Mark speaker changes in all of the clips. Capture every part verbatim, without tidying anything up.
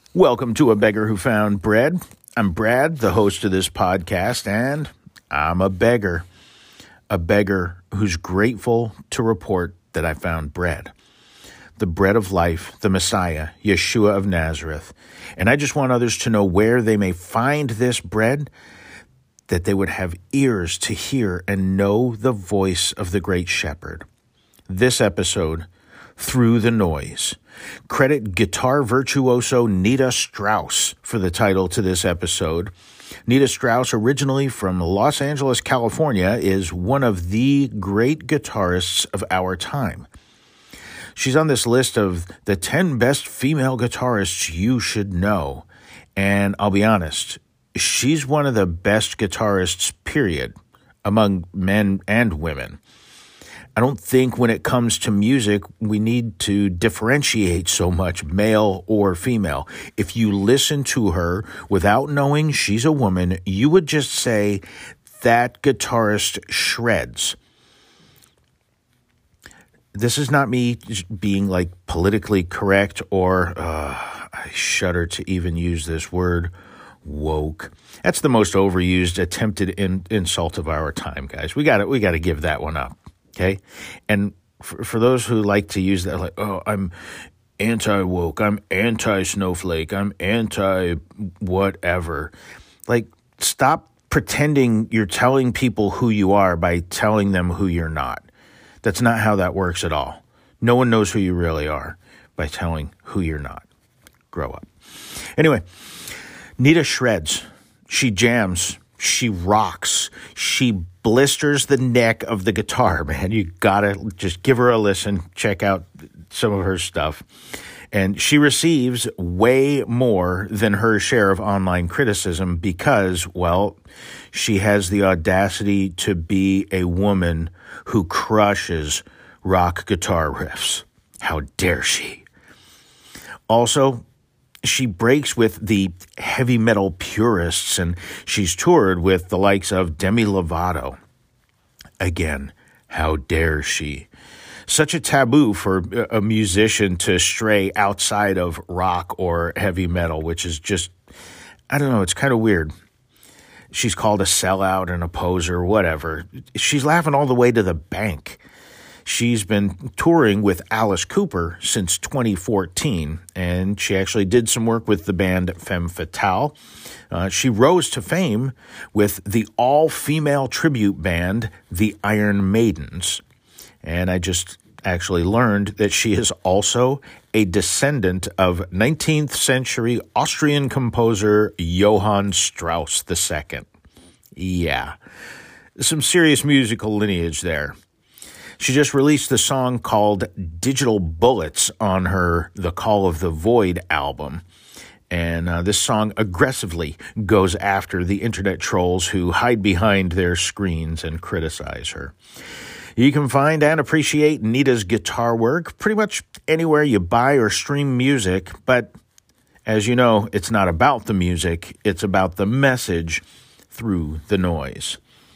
Speaker 1: Welcome to A Beggar Who Found Bread. I'm Brad, the host of this podcast, and I'm a beggar. A beggar who's grateful to report that I found bread. The bread of life, the Messiah, Yeshua of Nazareth. And I just want others to know where they may find this bread, that they would have ears to hear and know the voice of the great shepherd. This episode, Through the Noise. Credit guitar virtuoso Nita Strauss for the title to this episode. Nita Strauss, originally from Los Angeles, California, is one of the great guitarists of our time. She's on this list of the ten best female guitarists you should know. And I'll be honest, she's one of the best guitarists, period, among men and women. I don't think when it comes to music, we need to differentiate so much male or female. If you listen to her without knowing she's a woman, you would just say, that guitarist shreds. This is not me being like politically correct or, uh, I shudder to even use this word, woke. That's the most overused attempted in, insult of our time, guys. We got we got to give that one up. Okay, and for, for those who like to use that, like, oh, I'm anti-woke, I'm anti-snowflake, I'm anti-whatever. Like, stop pretending you're telling people who you are by telling them who you're not. That's not how that works at all. No one knows who you really are by telling who you're not. Grow up. Anyway, Nita shreds. She jams. She rocks. She blisters the neck of the guitar, man. You gotta just give her a listen. Check out some of her stuff. And she receives way more than her share of online criticism because, well, she has the audacity to be a woman who crushes rock guitar riffs. How dare she? Also, she breaks with the heavy metal purists, and she's toured with the likes of Demi Lovato. Again, how dare she? Such a taboo for a musician to stray outside of rock or heavy metal, which is just, I don't know, it's kind of weird. She's called a sellout and a poser, whatever. She's laughing all the way to the bank. She's been touring with Alice Cooper since twenty fourteen, and she actually did some work with the band Femme Fatale. Uh, she rose to fame with the all-female tribute band, the Iron Maidens. And I just actually learned that she is also a descendant of nineteenth century Austrian composer Johann Strauss the Second. Yeah, some serious musical lineage there. She just released the song called Digital Bullets on her The Call of the Void album. And uh, this song aggressively goes after the internet trolls who hide behind their screens and criticize her. You can find and appreciate Nita's guitar work pretty much anywhere you buy or stream music. But as you know, it's not about the music. It's about the message through the noise.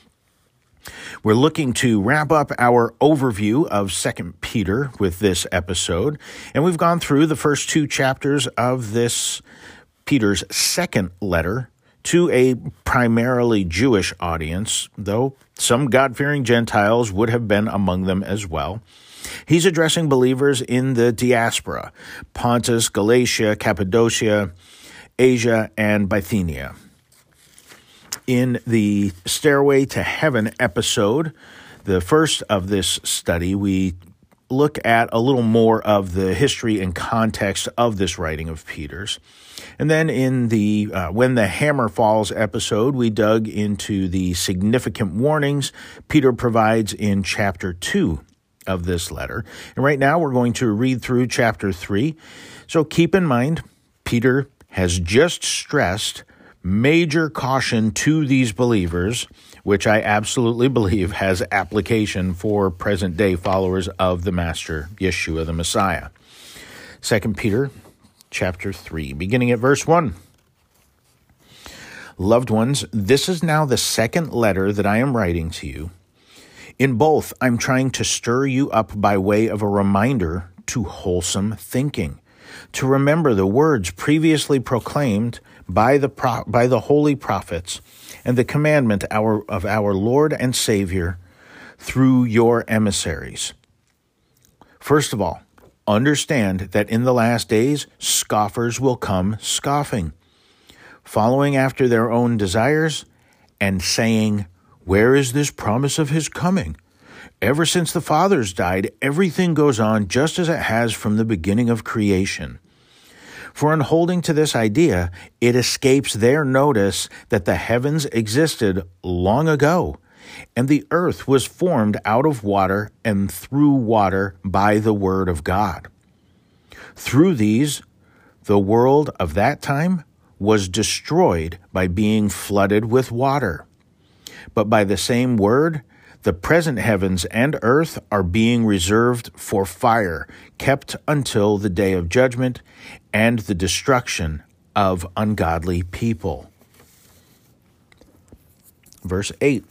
Speaker 1: We're looking to wrap up our overview of Second Peter with this episode, and we've gone through the first two chapters of this Peter's second letter to a primarily Jewish audience, though some God-fearing Gentiles would have been among them as well. He's addressing believers in the diaspora, Pontus, Galatia, Cappadocia, Asia, and Bithynia. In the Stairway to Heaven episode, the first of this study, we look at a little more of the history and context of this writing of Peter's. And then in the uh, When the Hammer Falls episode, we dug into the significant warnings Peter provides in chapter two of this letter. And right now we're going to read through chapter three. So keep in mind, Peter has just stressed major caution to these believers, which I absolutely believe has application for present-day followers of the Master, Yeshua the Messiah. Second Peter chapter three, beginning at verse one. Loved ones, this is now the second letter that I am writing to you. In both, I'm trying to stir you up by way of a reminder to wholesome thinking, to remember the words previously proclaimed by the pro- by the holy prophets and the commandment our, of our Lord and Savior through your emissaries. First of all, understand that in the last days scoffers will come scoffing, following after their own desires and saying, "Where is this promise of his coming? Ever since the fathers died, everything goes on just as it has from the beginning of creation." For in holding to this idea, it escapes their notice that the heavens existed long ago, and the earth was formed out of water and through water by the word of God. Through these, the world of that time was destroyed by being flooded with water. But by the same word, the present heavens and earth are being reserved for fire, kept until the day of judgment and the destruction of ungodly people. Verse eight.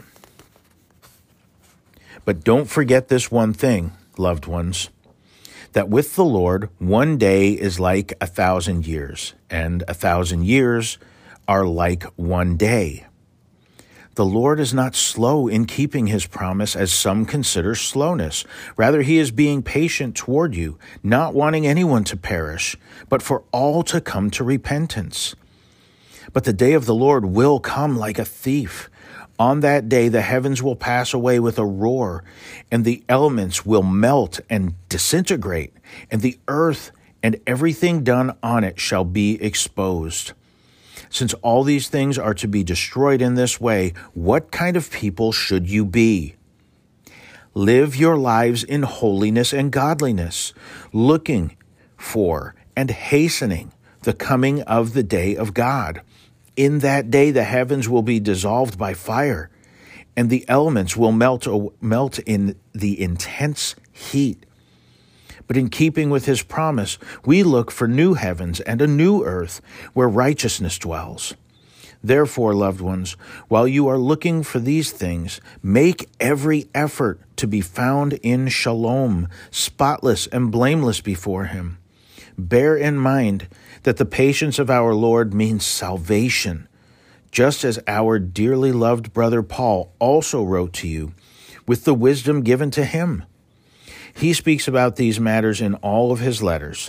Speaker 1: But don't forget this one thing, loved ones, that with the Lord one day is like a thousand years, and a thousand years are like one day. The Lord is not slow in keeping his promise, as some consider slowness. Rather, he is being patient toward you, not wanting anyone to perish, but for all to come to repentance. But the day of the Lord will come like a thief. On that day, the heavens will pass away with a roar, and the elements will melt and disintegrate, and the earth and everything done on it shall be exposed. Since all these things are to be destroyed in this way, what kind of people should you be? Live your lives in holiness and godliness, looking for and hastening the coming of the day of God. In that day the heavens will be dissolved by fire, and the elements will melt, melt in the intense heat. But in keeping with his promise, we look for new heavens and a new earth where righteousness dwells. Therefore, loved ones, while you are looking for these things, make every effort to be found in shalom, spotless and blameless before him. Bear in mind that the patience of our Lord means salvation, just as our dearly loved brother Paul also wrote to you, with the wisdom given to him. He speaks about these matters in all of his letters.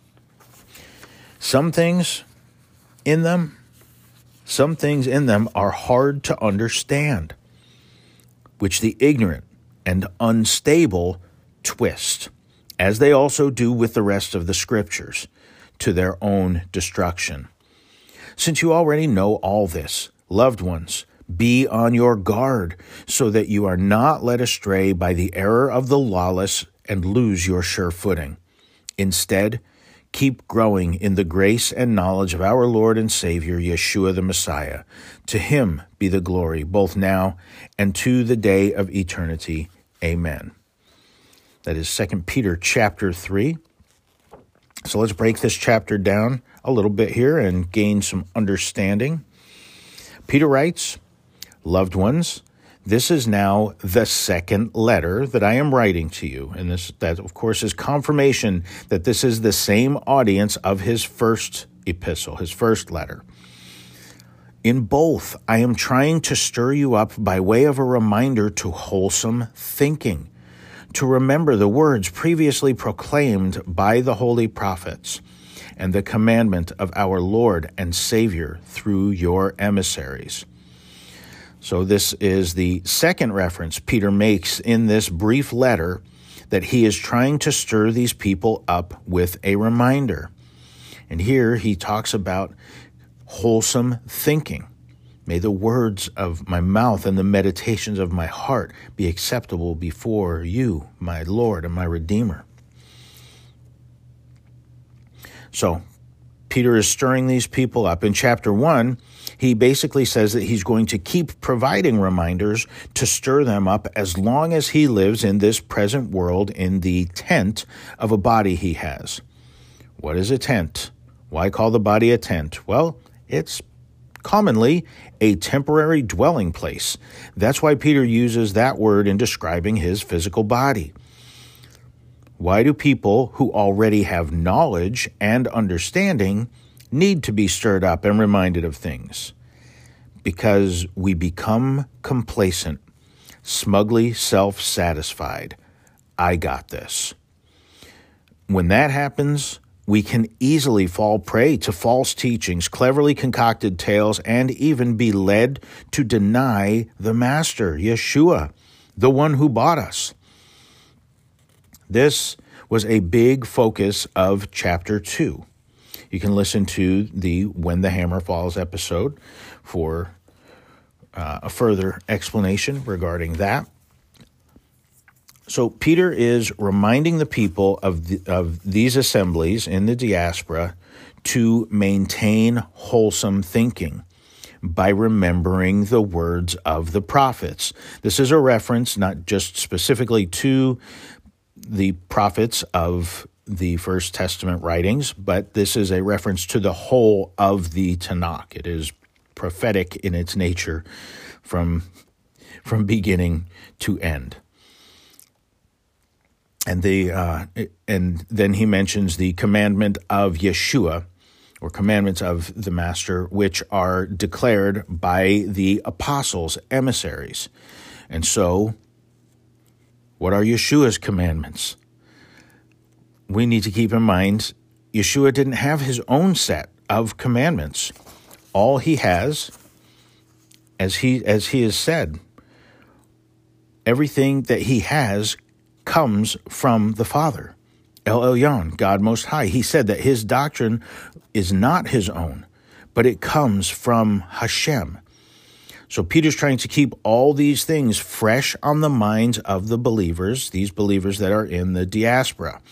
Speaker 1: Some things in them, some things in them are hard to understand, which the ignorant and unstable twist, as they also do with the rest of the scriptures, to their own destruction. Since you already know all this, loved ones, be on your guard, so that you are not led astray by the error of the lawless and lose your sure footing. Instead, keep growing in the grace and knowledge of our Lord and Savior, Yeshua the Messiah. To him be the glory, both now and to the day of eternity. Amen. That is Second Peter chapter three. So let's break this chapter down a little bit here and gain some understanding. Peter writes, "Loved ones, this is now the second letter that I am writing to you." And this, that, of course, is confirmation that this is the same audience of his first epistle, his first letter. "In both, I am trying to stir you up by way of a reminder to wholesome thinking, to remember the words previously proclaimed by the holy prophets, and the commandment of our Lord and Savior through your emissaries." So this is the second reference Peter makes in this brief letter, that he is trying to stir these people up with a reminder. And here he talks about wholesome thinking. "May the words of my mouth and the meditations of my heart be acceptable before you, my Lord and my Redeemer." So Peter is stirring these people up. In chapter one, he basically says that he's going to keep providing reminders to stir them up as long as he lives in this present world in the tent of a body he has. What is a tent? Why call the body a tent? Well, it's commonly a temporary dwelling place. That's why Peter uses that word in describing his physical body. Why do people who already have knowledge and understanding need to be stirred up and reminded of things? Because we become complacent, smugly self-satisfied. I got this. When that happens, we can easily fall prey to false teachings, cleverly concocted tales, and even be led to deny the Master, Yeshua, the one who bought us. This was a big focus of chapter two. You can listen to the When the Hammer Falls episode for uh, a further explanation regarding that. So Peter is reminding the people of the, of these assemblies in the diaspora to maintain wholesome thinking by remembering the words of the prophets. This is a reference not just specifically to the prophets of the First Testament writings, but this is a reference to the whole of the Tanakh. It is prophetic in its nature from, from beginning to end. And the uh, and then he mentions the commandment of Yeshua, or commandments of the Master, which are declared by the apostles, emissaries. And so, what are Yeshua's commandments? We need to keep in mind, Yeshua didn't have his own set of commandments. All he has, as he as he has said, everything that he has comes from the Father, El Elyon, God Most High. He said that his doctrine is not his own, but it comes from Hashem. So Peter's trying to keep all these things fresh on the minds of the believers, these believers that are in the diaspora.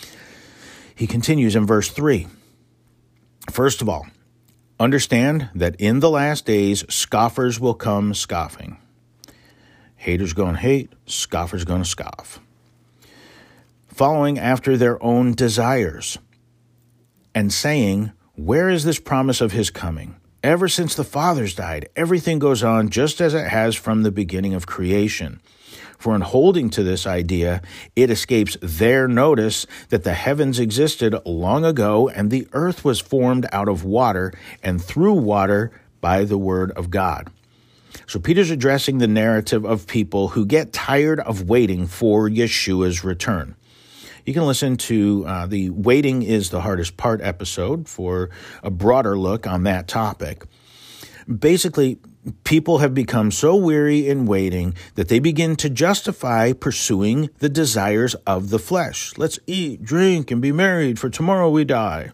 Speaker 1: He continues in verse three. First of all, understand that in the last days, scoffers will come scoffing. Haters going to hate, scoffers going to scoff. Following after their own desires, and saying, where is this promise of his coming? Ever since the fathers died, everything goes on just as it has from the beginning of creation. For in holding to this idea, it escapes their notice that the heavens existed long ago, and the earth was formed out of water and through water by the word of God. So Peter's addressing the narrative of people who get tired of waiting for Yeshua's return. You can listen to uh, the Waiting is the Hardest Part episode for a broader look on that topic. Basically, people have become so weary in waiting that they begin to justify pursuing the desires of the flesh. Let's eat, drink, and be married, for tomorrow we die.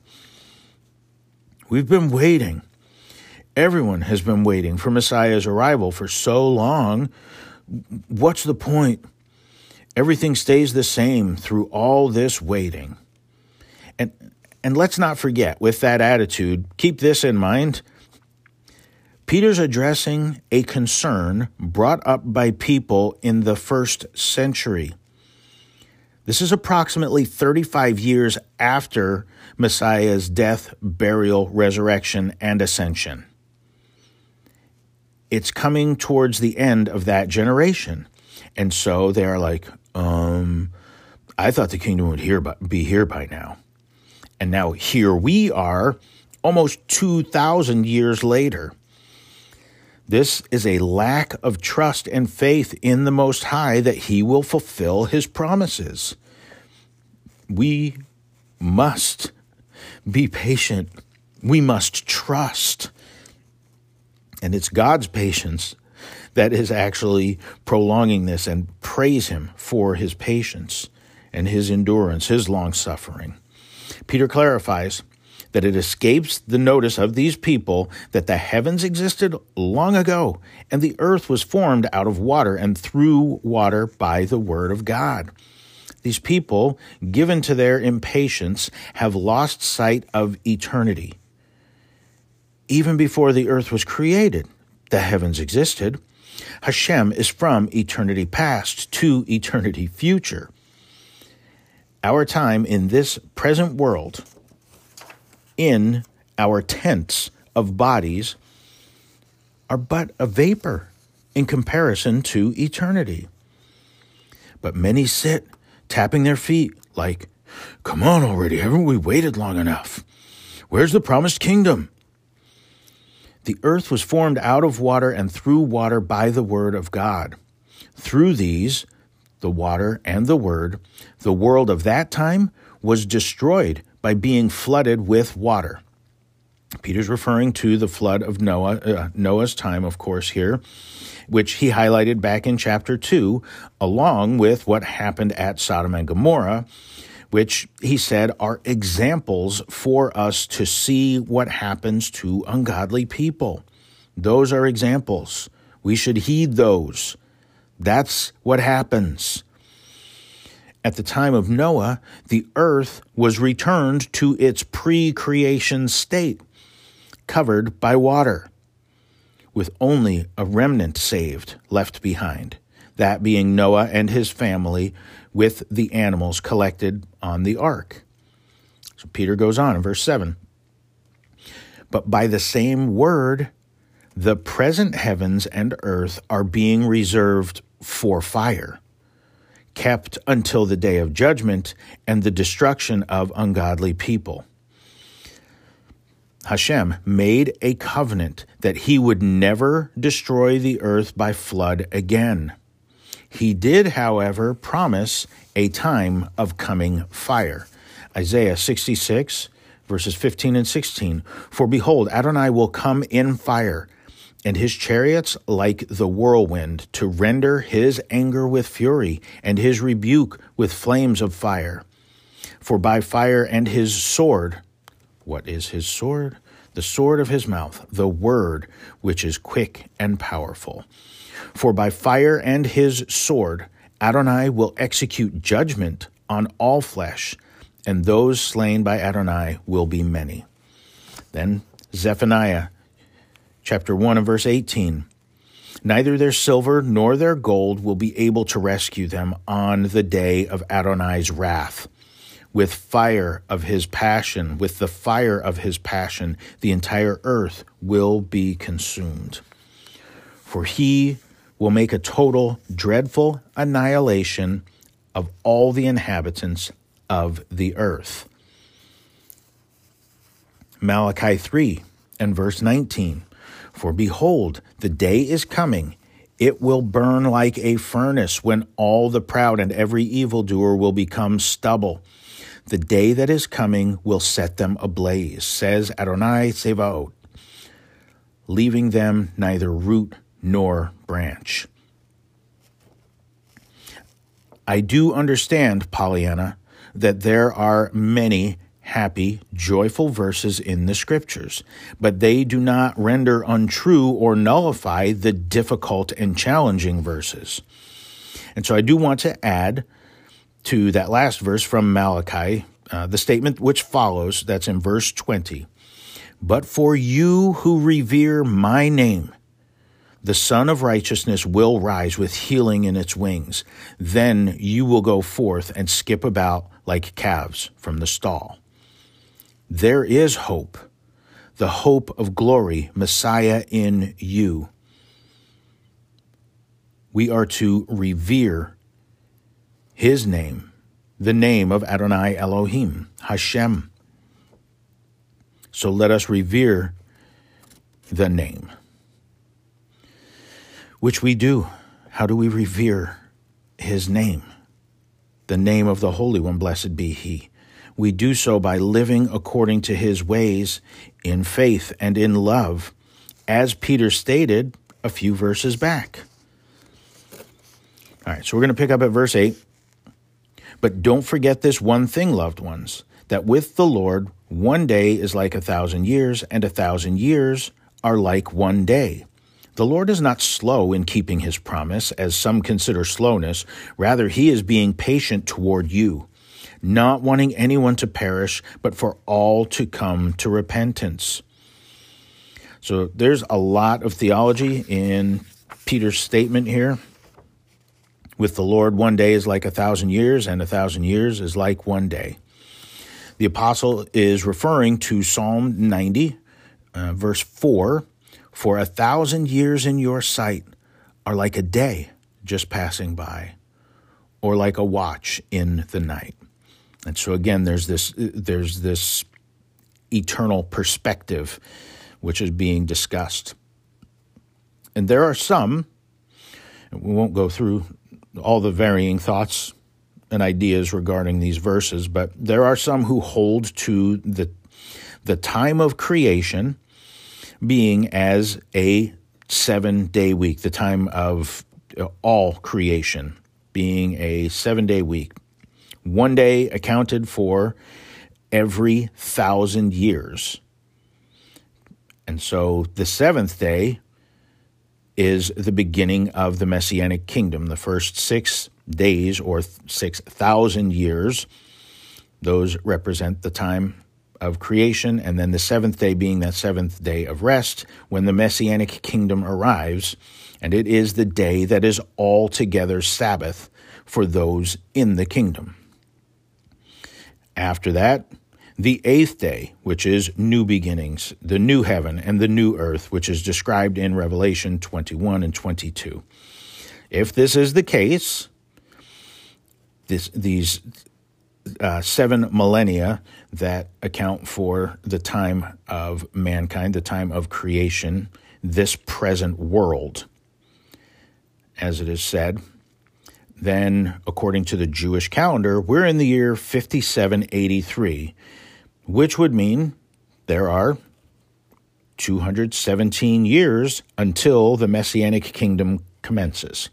Speaker 1: We've been waiting. Everyone has been waiting for Messiah's arrival for so long. What's the point? Everything stays the same through all this waiting. And and let's not forget, with that attitude, keep this in mind. Peter's addressing a concern brought up by people in the first century. This is approximately thirty-five years after Messiah's death, burial, resurrection, and ascension. It's coming towards the end of that generation. And so they are like, um, I thought the kingdom would here by, be here by now. And now here we are, almost two thousand years later. This is a lack of trust and faith in the Most High that he will fulfill his promises. We must be patient. We must trust. And it's God's patience that is actually prolonging this, and praise him for his patience and his endurance, his long-suffering. Peter clarifies that it escapes the notice of these people that the heavens existed long ago, and the earth was formed out of water and through water by the word of God. These people, given to their impatience, have lost sight of eternity. Even before the earth was created, the heavens existed. Hashem is from eternity past to eternity future. Our time in this present world, in our tents of bodies, are but a vapor in comparison to eternity. But many sit tapping their feet like, "Come on already, haven't we waited long enough? Where's the promised kingdom?" The earth was formed out of water and through water by the word of God. Through these, the water and the word, the world of that time was destroyed by being flooded with water. Peter's referring to the flood of Noah, uh, Noah's time, of course, here, which he highlighted back in chapter two, along with what happened at Sodom and Gomorrah, which he said are examples for us to see what happens to ungodly people. Those are examples. We should heed those. That's what happens. At the time of Noah, the earth was returned to its pre-creation state, covered by water, with only a remnant saved left behind, that being Noah and his family with the animals collected on the ark. So Peter goes on in verse seven. But by the same word, the present heavens and earth are being reserved for fire, kept until the day of judgment and the destruction of ungodly people. Hashem made a covenant that he would never destroy the earth by flood again. He did, however, promise a time of coming fire. Isaiah sixty-six, verses fifteen and sixteen. For behold, Adonai will come in fire, and his chariots like the whirlwind, to render his anger with fury, and his rebuke with flames of fire. For by fire and his sword, what is his sword? The sword of his mouth, the word which is quick and powerful. For by fire and his sword, Adonai will execute judgment on all flesh, and those slain by Adonai will be many. Then Zephaniah chapter one and verse eighteen. Neither their silver nor their gold will be able to rescue them on the day of Adonai's wrath. With fire of his passion, with the fire of his passion, the entire earth will be consumed. For he will make a total, dreadful annihilation of all the inhabitants of the earth. Malachi three and verse nineteen. For behold, the day is coming, it will burn like a furnace, when all the proud and every evildoer will become stubble. The day that is coming will set them ablaze, says Adonai Tsevaot, leaving them neither root nor branch. I do understand, Pollyanna, that there are many happy, joyful verses in the Scriptures, but they do not render untrue or nullify the difficult and challenging verses. And so I do want to add to that last verse from Malachi, uh, the statement which follows, that's in verse twenty. But for you who revere my name, the Son of Righteousness will rise with healing in its wings. Then you will go forth and skip about like calves from the stall. There is hope, the hope of glory, Messiah in you. We are to revere his name, the name of Adonai Elohim, Hashem. So let us revere the name, which we do. How do we revere his name? The name of the Holy One, blessed be he. We do so by living according to his ways in faith and in love, as Peter stated a few verses back. All right, so we're going to pick up at verse eight. But don't forget this one thing, loved ones, that with the Lord, one day is like a thousand years, and a thousand years are like one day. The Lord is not slow in keeping his promise, as some consider slowness. Rather, he is being patient toward you, not wanting anyone to perish, but for all to come to repentance. So there's a lot of theology in Peter's statement here. With the Lord, one day is like a thousand years, and a thousand years is like one day. The apostle is referring to Psalm ninety, uh, verse four. For a thousand years in your sight are like a day just passing by, or like a watch in the night. And so again, there's this there's this eternal perspective which is being discussed. And there are some, we won't go through all the varying thoughts and ideas regarding these verses, but there are some who hold to the the time of creation being as a seven-day week, the time of all creation being a seven-day week. One day accounted for every thousand years. And so the seventh day is the beginning of the Messianic kingdom. The first six days or six thousand years, those represent the time of creation, and then the seventh day being that seventh day of rest when the Messianic kingdom arrives, and it is the day that is altogether Sabbath for those in the kingdom. After that, the eighth day, which is new beginnings, the new heaven and the new earth, which is described in Revelation twenty-one and twenty-two. If this is the case, this, these uh, seven millennia that account for the time of mankind, the time of creation, this present world, as it is said, then according to the Jewish calendar, we're in the year fifty-seven eighty-three, which would mean there are two hundred seventeen years until the Messianic kingdom commences.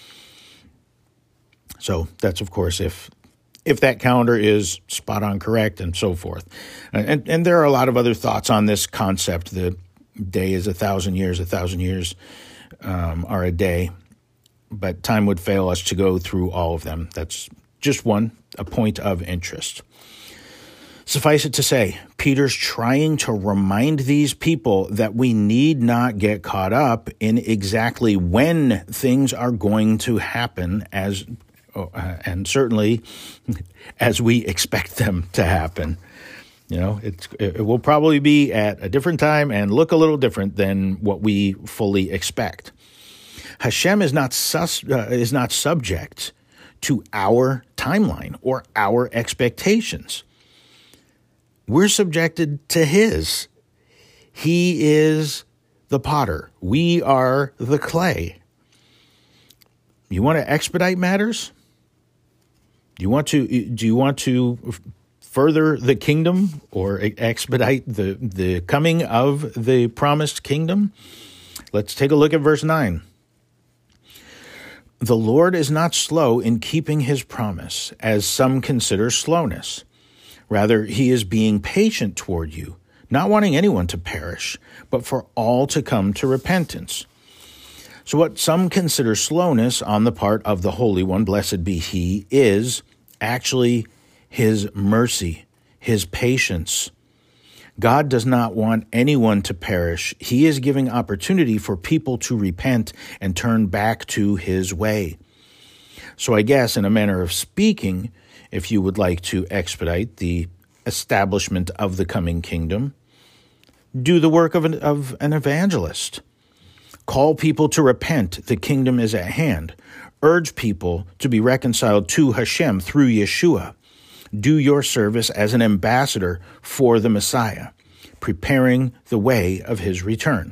Speaker 1: So that's, of course, if if that calendar is spot on correct and so forth. And, and there are a lot of other thoughts on this concept. The day is a thousand years, a thousand years um, are a day. But time would fail us to go through all of them. That's just one, a point of interest. Suffice it to say, Peter's trying to remind these people that we need not get caught up in exactly when things are going to happen, as uh, and certainly as we expect them to happen. You know, it's, it will probably be at a different time and look a little different than what we fully expect. Hashem is not sus, uh, is not subject to our timeline or our expectations. We're subjected to his. He is the potter. We are the clay. You want to expedite matters? Do you want to do you want to further the kingdom or expedite the, the coming of the promised kingdom? Let's take a look at verse nine. The Lord is not slow in keeping his promise, as some consider slowness. Rather, he is being patient toward you, not wanting anyone to perish, but for all to come to repentance. So what some consider slowness on the part of the Holy One, blessed be he, is actually his mercy, his patience. God does not want anyone to perish. He is giving opportunity for people to repent and turn back to his way. So I guess in a manner of speaking, if you would like to expedite the establishment of the coming kingdom, do the work of an, of an evangelist. Call people to repent. The kingdom is at hand. Urge people to be reconciled to Hashem through Yeshua. Do your service as an ambassador for the Messiah, preparing the way of his return.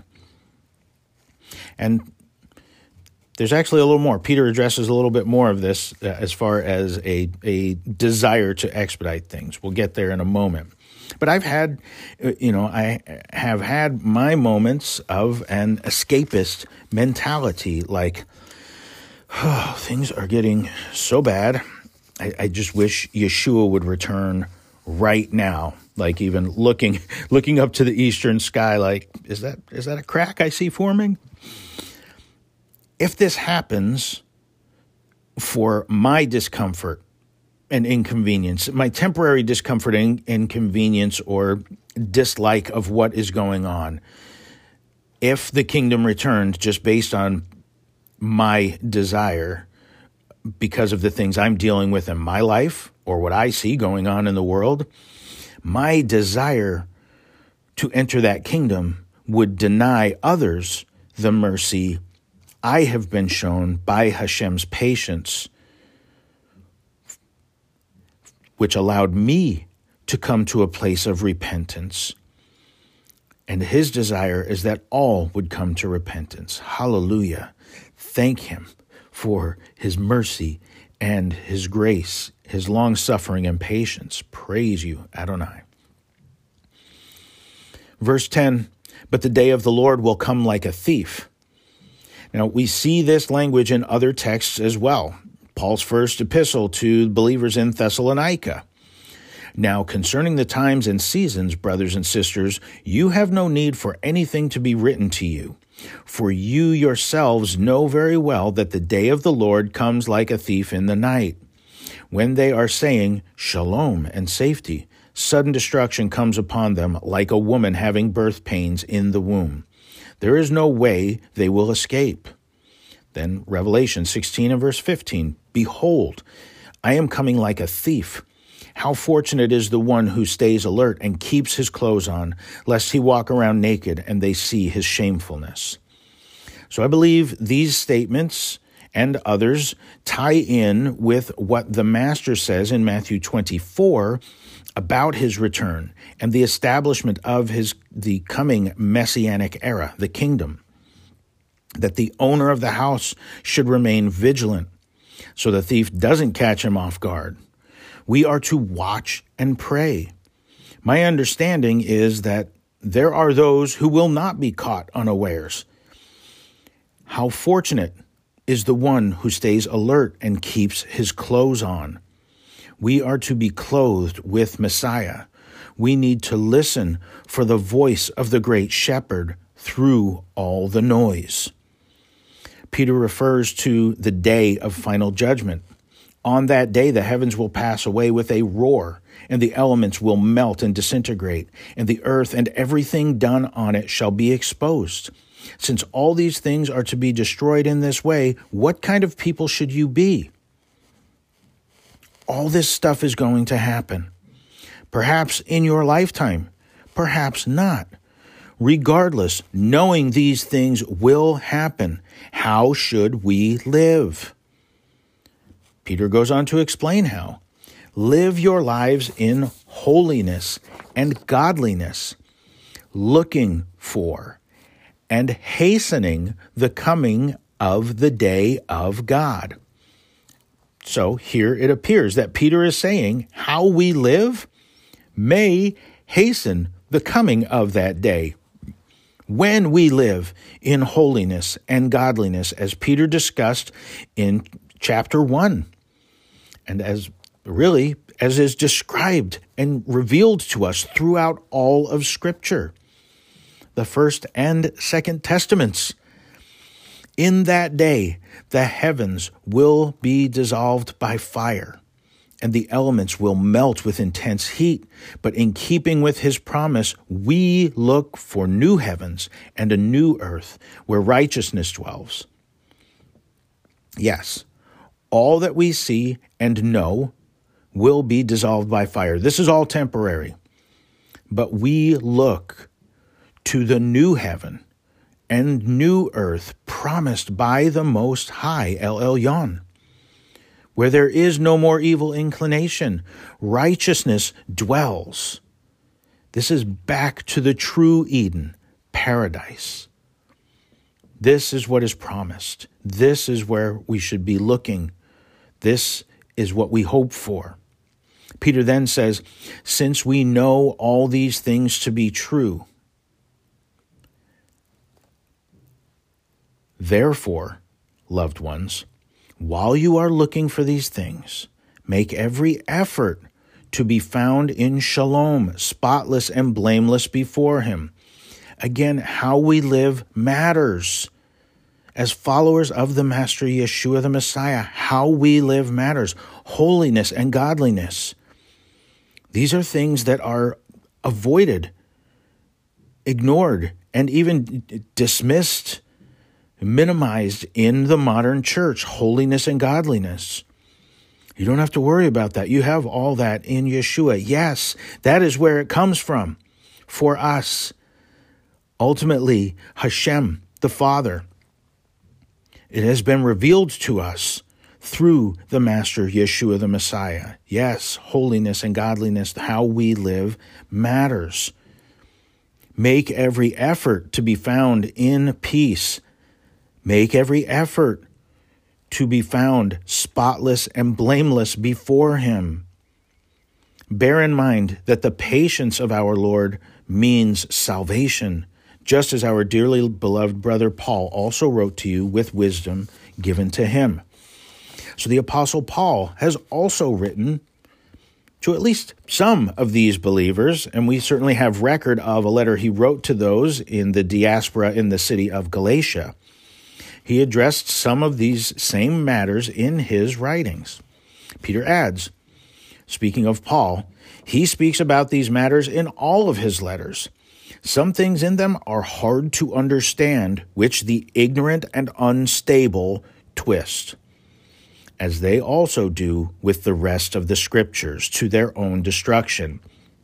Speaker 1: And there's actually a little more. Peter addresses a little bit more of this uh, as far as a, a desire to expedite things. We'll get there in a moment. But I've had, you know, I have had my moments of an escapist mentality, like, oh, things are getting so bad. I, I just wish Yeshua would return right now. Like even looking looking up to the eastern sky, like, is that is that a crack I see forming? If this happens for my discomfort and inconvenience, my temporary discomfort and inconvenience or dislike of what is going on, if the kingdom returned just based on my desire because of the things I'm dealing with in my life or what I see going on in the world, my desire to enter that kingdom would deny others the mercy I have been shown by Hashem's patience which allowed me to come to a place of repentance. And his desire is that all would come to repentance. Hallelujah. Thank him for his mercy and his grace, his long-suffering and patience. Praise you, Adonai. Verse ten, but the day of the Lord will come like a thief. Now, we see this language in other texts as well. Paul's first epistle to believers in Thessalonica. Now, concerning the times and seasons, brothers and sisters, you have no need for anything to be written to you, for you yourselves know very well that the day of the Lord comes like a thief in the night. When they are saying, Shalom and safety, sudden destruction comes upon them like a woman having birth pains in the womb. There is no way they will escape. Then Revelation sixteen and verse fifteen, behold, I am coming like a thief. How fortunate is the one who stays alert and keeps his clothes on, lest he walk around naked and they see his shamefulness. So I believe these statements and others tie in with what the Master says in Matthew twenty-four about his return and the establishment of his the coming messianic era, the kingdom, that the owner of the house should remain vigilant so the thief doesn't catch him off guard. We are to watch and pray. My understanding is that there are those who will not be caught unawares. How fortunate is the one who stays alert and keeps his clothes on. We are to be clothed with Messiah. We need to listen for the voice of the great shepherd through all the noise. Peter refers to the day of final judgment. On that day, the heavens will pass away with a roar, and the elements will melt and disintegrate, and the earth and everything done on it shall be exposed. Since all these things are to be destroyed in this way, what kind of people should you be? All this stuff is going to happen. Perhaps in your lifetime, perhaps not. Regardless, knowing these things will happen, how should we live? Peter goes on to explain how. Live your lives in holiness and godliness, looking for and hastening the coming of the day of God. So here it appears that Peter is saying how we live may hasten the coming of that day. When we live in holiness and godliness, as Peter discussed in chapter one, and as really as is described and revealed to us throughout all of Scripture, the First and Second Testaments. In that day, the heavens will be dissolved by fire, and the elements will melt with intense heat. But in keeping with his promise, we look for new heavens and a new earth where righteousness dwells. Yes, all that we see and know will be dissolved by fire. This is all temporary. But we look to the new heaven and new earth promised by the Most High, El Elyon, where there is no more evil inclination. Righteousness dwells. This is back to the true Eden, paradise. This is what is promised. This is where we should be looking. This is what we hope for. Peter then says, since we know all these things to be true, therefore, loved ones, while you are looking for these things, make every effort to be found in shalom, spotless and blameless before him. Again, how we live matters. As followers of the Master Yeshua the Messiah, how we live matters. Holiness and godliness. These are things that are avoided, ignored, and even dismissed, minimized in the modern church. Holiness and godliness. You don't have to worry about that. You have all that in Yeshua. Yes, that is where it comes from for us. Ultimately, Hashem, the Father, it has been revealed to us through the Master, Yeshua the Messiah. Yes, holiness and godliness, how we live, matters. Make every effort to be found in peace. Make every effort to be found spotless and blameless before him. Bear in mind that the patience of our Lord means salvation, just as our dearly beloved brother Paul also wrote to you with wisdom given to him. So the Apostle Paul has also written to at least some of these believers, and we certainly have record of a letter he wrote to those in the diaspora in the city of Galatia. He addressed some of these same matters in his writings. Peter adds, speaking of Paul, he speaks about these matters in all of his letters. Some things in them are hard to understand, which the ignorant and unstable twist, as they also do with the rest of the Scriptures, to their own destruction.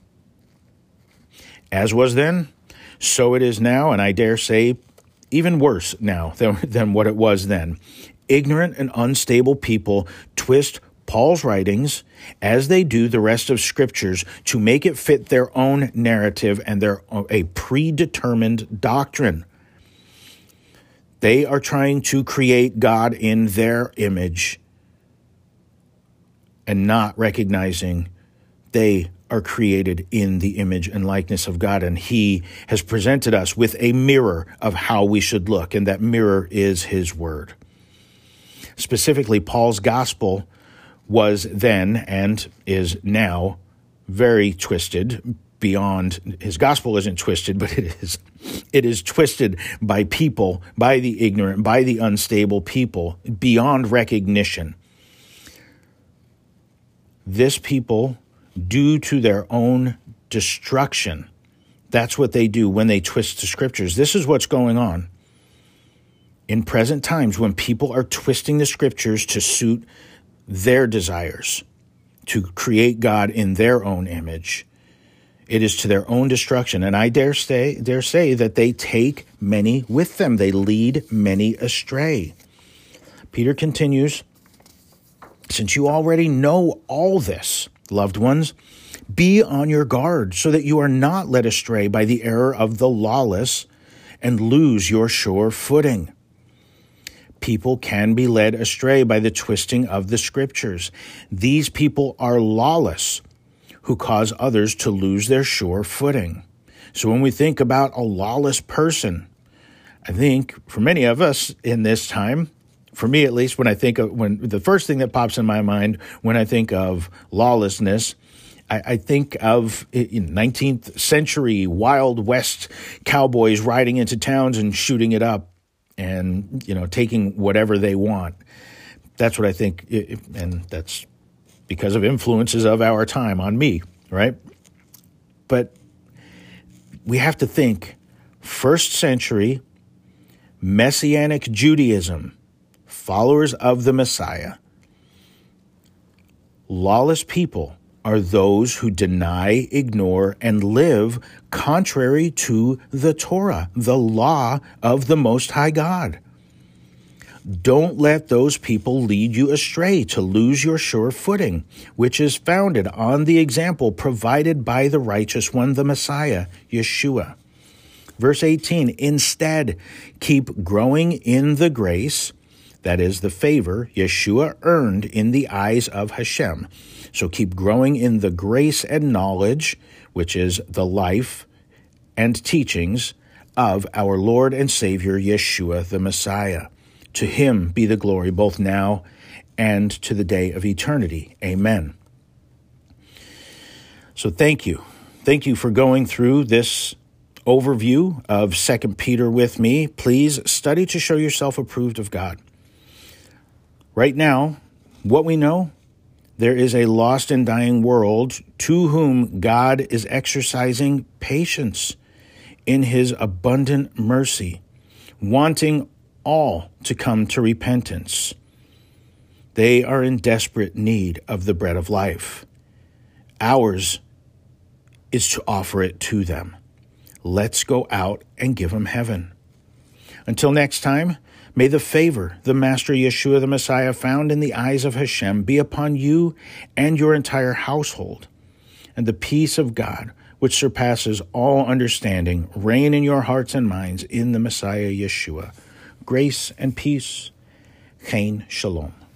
Speaker 1: As was then, so it is now, and I dare say even worse now than, than what it was then. Ignorant and unstable people twist Paul's writings, as they do the rest of Scriptures, to make it fit their own narrative and their a predetermined doctrine. They are trying to create God in their image and not recognizing they are created in the image and likeness of God, and he has presented us with a mirror of how we should look, and that mirror is his word. Specifically, Paul's gospel was then and is now very twisted beyond. His gospel isn't twisted, but it is it is twisted by people, by the ignorant, by the unstable people, beyond recognition. This people, due to their own destruction, that's what they do when they twist the Scriptures. This is what's going on in present times when people are twisting the Scriptures to suit their desires, to create God in their own image. It is to their own destruction. And I dare say, dare say that they take many with them. They lead many astray. Peter continues, since you already know all this, loved ones, be on your guard so that you are not led astray by the error of the lawless and lose your sure footing. People can be led astray by the twisting of the Scriptures. These people are lawless, who cause others to lose their sure footing. So when we think about a lawless person, I think for many of us in this time, for me at least, when I think of, when the first thing that pops in my mind when I think of lawlessness, I, I think of nineteenth century Wild West cowboys riding into towns and shooting it up and, you know, taking whatever they want. That's what I think, and that's because of influences of our time on me, right? But we have to think first century Messianic Judaism, followers of the Messiah. Lawless people are those who deny, ignore, and live contrary to the Torah, the law of the Most High God. Don't let those people lead you astray to lose your sure footing, which is founded on the example provided by the righteous one, the Messiah, Yeshua. Verse eighteen, instead, keep growing in the grace, that is the favor Yeshua earned in the eyes of Hashem. So keep growing in the grace and knowledge, which is the life and teachings of our Lord and Savior, Yeshua the Messiah. To him be the glory both now and to the day of eternity. Amen. So thank you. Thank you for going through this overview of Second Peter with me. Please study to show yourself approved of God. Right now, what we know, there is a lost and dying world to whom God is exercising patience in his abundant mercy, wanting all to come to repentance. They are in desperate need of the bread of life. Ours is to offer it to them. Let's go out and give them heaven. Until next time, May the favor the Master Yeshua the Messiah found in the eyes of Hashem be upon you and your entire household, and the peace of God, which surpasses all understanding, reign in your hearts and minds in the Messiah Yeshua. Grace and peace. Chen Shalom.